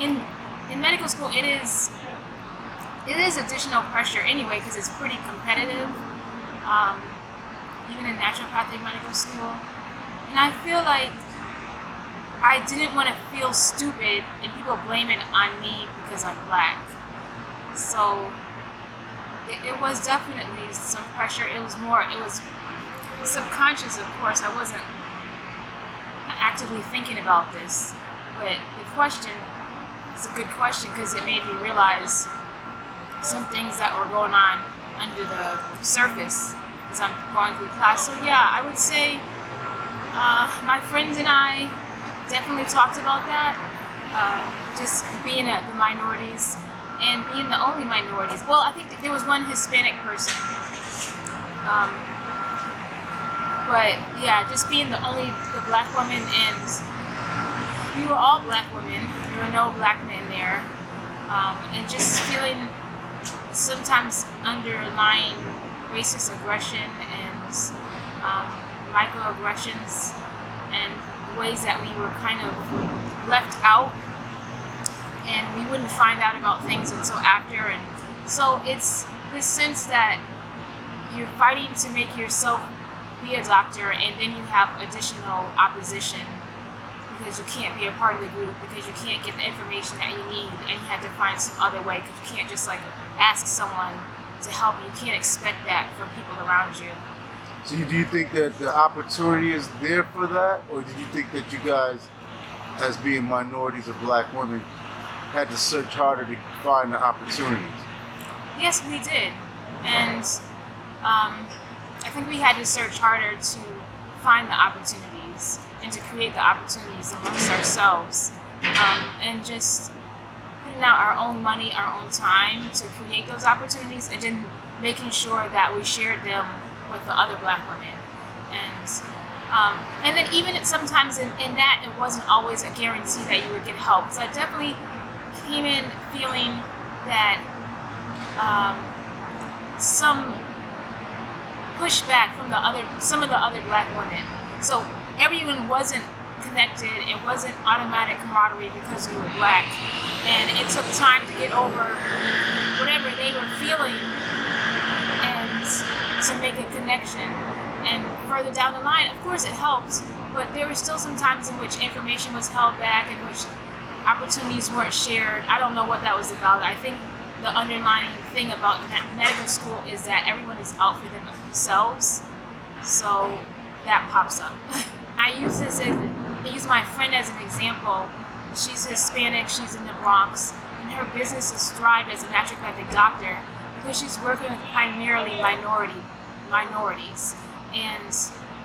in medical school, it is additional pressure anyway because it's pretty competitive, um, even in naturopathic medical school. And I feel like I didn't want to feel stupid and people blame it on me because I'm black. So it was definitely some pressure. It was subconscious, of course. I wasn't actively thinking about this, but the question is a good question because it made me realize some things that were going on under the surface as I'm going through class. So yeah, I would say my friends and I definitely talked about that. Just being the minorities and being the only minorities. Well, I think there was one Hispanic person. Um, but yeah, just being the black woman, and we were all black women. There were no black men there, and just feeling sometimes underlying racist aggression and um, microaggressions and ways that we were kind of left out, and we wouldn't find out about things until after. And so it's this sense that you're fighting to make yourself be a doctor, and then you have additional opposition because you can't be a part of the group, because you can't get the information that you need, and you have to find some other way because you can't just like ask someone to help you. You can't expect that from people around you. So do you think that the opportunity is there for that, or do you think that you guys, as being minorities or black women, had to search harder to find the opportunities? Yes, we did, and I think we had to search harder to find the opportunities and to create the opportunities amongst ourselves, and just putting out our own money, our own time to create those opportunities, and then making sure that we shared them with the other black women. And then even sometimes in that, it wasn't always a guarantee that you would get help. So I definitely came in feeling that some pushback from some of the other black women. So everyone wasn't connected. It wasn't automatic camaraderie because we were black, and it took time to get over whatever they were feeling and to make a connection. And further down the line, of course, it helped, but there were still some times in which information was held back, in which opportunities weren't shared. I don't know what that was about. I think the underlying thing about medical school is that everyone is out for themselves, so that pops up. I use my friend as an example. She's Hispanic, she's in the Bronx, and her business has thrived as a naturopathic doctor because she's working with primarily minorities. And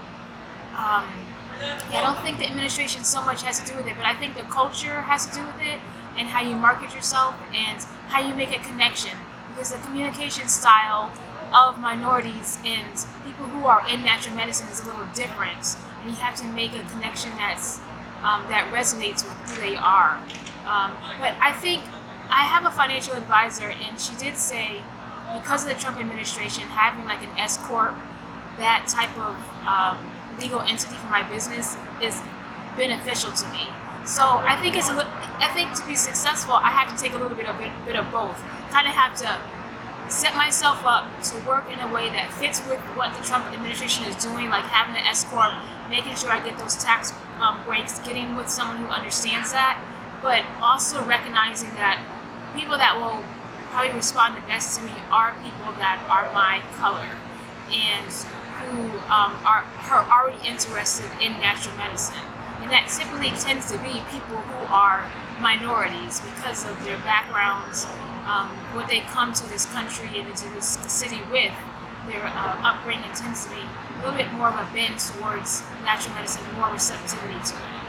I don't think the administration so much has to do with it, but I think the culture has to do with it, and how you market yourself and how you make a connection, because the communication style of minorities and people who are in natural medicine is a little different, and you have to make a connection that resonates with who they are. But I think I have a financial advisor, and she did say because of the Trump administration having like an S corp, that type of legal entity for my business is beneficial to me. So I think to be successful, I have to take a little bit of both. Kind of have to set myself up to work in a way that fits with what the Trump administration is doing, like having an S corp, making sure I get those tax breaks, getting with someone who understands that, but also recognizing that people that will probably respond the best to me are people that are my color and who are already interested in natural medicine. And that typically tends to be people who are minorities because of their backgrounds, what they come to this country and into this city with. Their upbringing tends to be a little bit more of a bend towards natural medicine, more receptivity to it.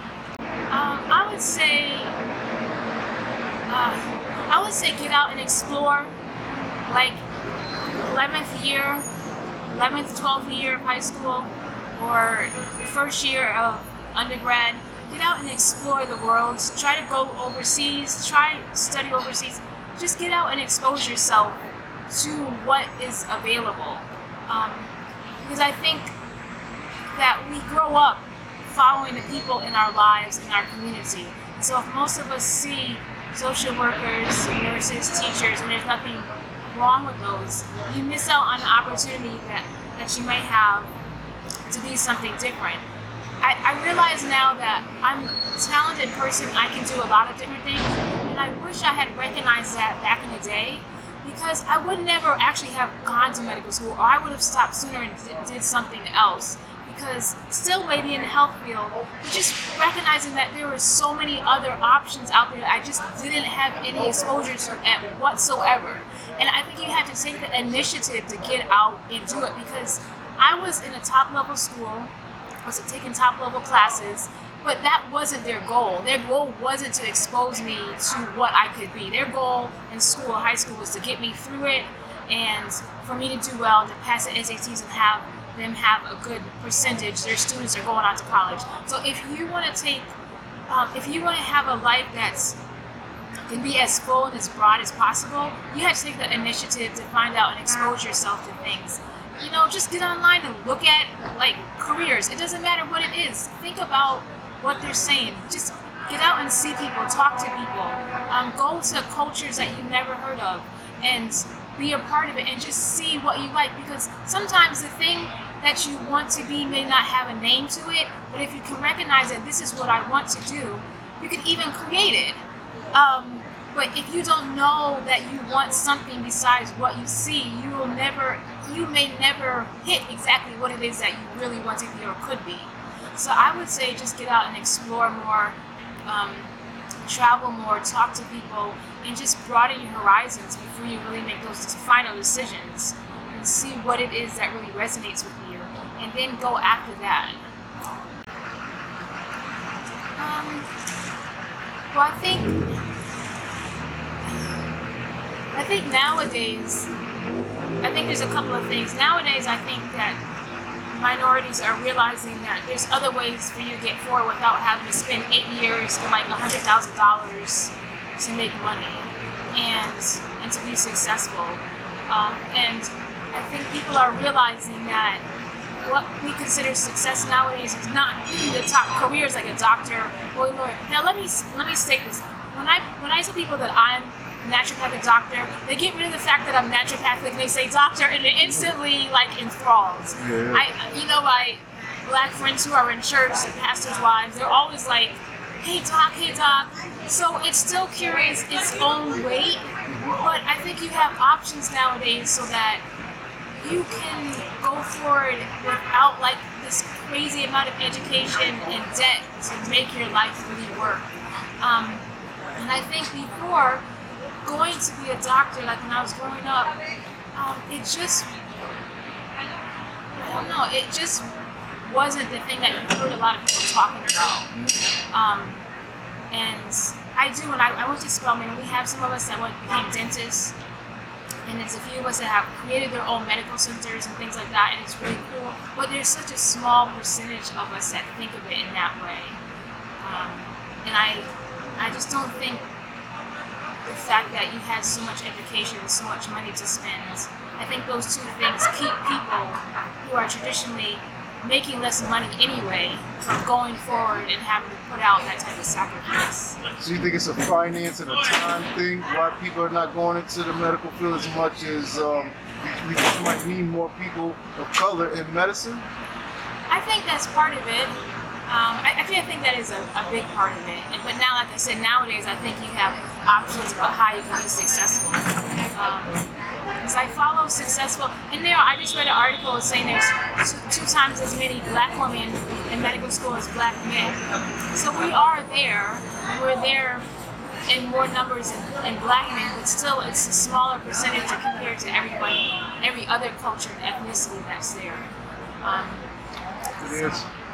I would say get out and explore, like 11th, 12th year of high school, or first year of undergrad. Get out and explore the world. Try to go overseas. Try to study overseas. Just get out and expose yourself to what is available. Because I think that we grow up following the people in our lives, in our community. So if most of us see social workers, nurses, teachers, and there's nothing wrong with those. You miss out on the opportunity that you may have to be something different. I realize now that I'm a talented person. I can do a lot of different things, and I wish I had recognized that back in the day, because I would never actually have gone to medical school, or I would have stopped sooner and did something else. Because still maybe in the health field, but just recognizing that there were so many other options out there that I just didn't have any exposure to at whatsoever. And I think you have to take the initiative to get out and do it, because I was in a top level school, was taking top level classes, but that wasn't their goal. Their goal wasn't to expose me to what I could be. Their goal in school, high school, was to get me through it and for me to do well and to pass the SATs and have them have a good percentage. Their students are going on to college. So if you want to take, if you want to have a life that's can be as full and as broad as possible, you have to take the initiative to find out and expose yourself to things. You know, just get online and look at like careers. It doesn't matter what it is. Think about what they're saying. Just get out and see people, talk to people, go to cultures that you've never heard of, and be a part of it, and just see what you like. Because sometimes the thing that you want to be may not have a name to it, but if you can recognize that this is what I want to do, you can even create it. But if you don't know that you want something besides what you see, you may never hit exactly what it is that you really want to be or could be. So I would say just get out and explore more, travel more, talk to people, and just broaden your horizons before you really make those final decisions, and see what it is that really resonates with you, and then go after that. Well, I think nowadays, I think there's a couple of things. Nowadays, I think that minorities are realizing that there's other ways for you to get forward without having to spend 8 years for like $100,000 to make money and to be successful. And I think people are realizing that what we consider success nowadays is not the top careers like a doctor or a lawyer. Now let me state this. When I tell people that I'm a naturopathic doctor, they get rid of the fact that I'm naturopathic and they say doctor, and they're instantly like enthralled. Yeah. My black friends who are in church, the pastors' wives, they're always like, hey doc, hey doc. So it still carries its own weight, but I think you have options nowadays so that you can go forward without like this crazy amount of education and debt to make your life really work. And I think before, going to be a doctor, like when I was growing up, it just wasn't the thing that you heard a lot of people talking about. And I do, when I went to Spelman, we have some of us that became dentists, and there's a few of us that have created their own medical centers and things like that, and it's really cool. But there's such a small percentage of us that think of it in that way. And I just don't think the fact that you had so much education and so much money to spend, I think those two things keep people who are traditionally making less money anyway from going forward and having to put out that type of sacrifice. So you think it's a finance and a time thing why people are not going into the medical field as much as we might need more people of color in medicine? I think that's part of it. I think that is a big part of it. But now, like I said, nowadays I think you have options about how you can be successful. Because I follow successful, and I just read an article saying there's two times as many black women in medical school as black men. So we are there. We're there in more numbers in black men, but still it's a smaller percentage compared to every other culture and ethnicity that's there. It is.